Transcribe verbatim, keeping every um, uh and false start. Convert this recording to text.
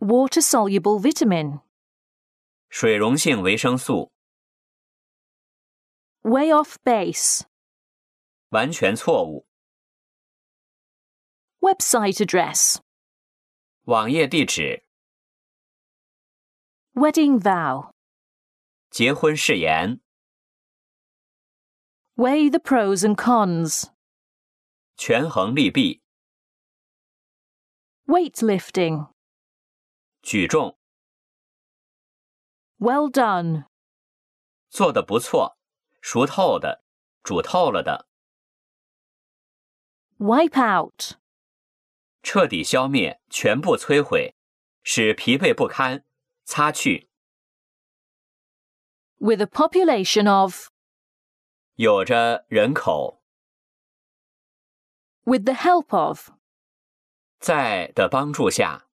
Water-soluble vitamin. 水溶性维生素。 Way off base. 完全错误。 Website address. 网页地址。 Wedding vow. 结婚誓言。 Weigh the pros and cons. 权衡利弊。 Weightlifting. 举重。 Well done. 做得不错，熟透的，煮透了的。 Wipe out. 彻底消灭，全部摧毁，使疲惫不堪，擦去。 With a population of. 有着人口。 With the help of. 在的帮助下。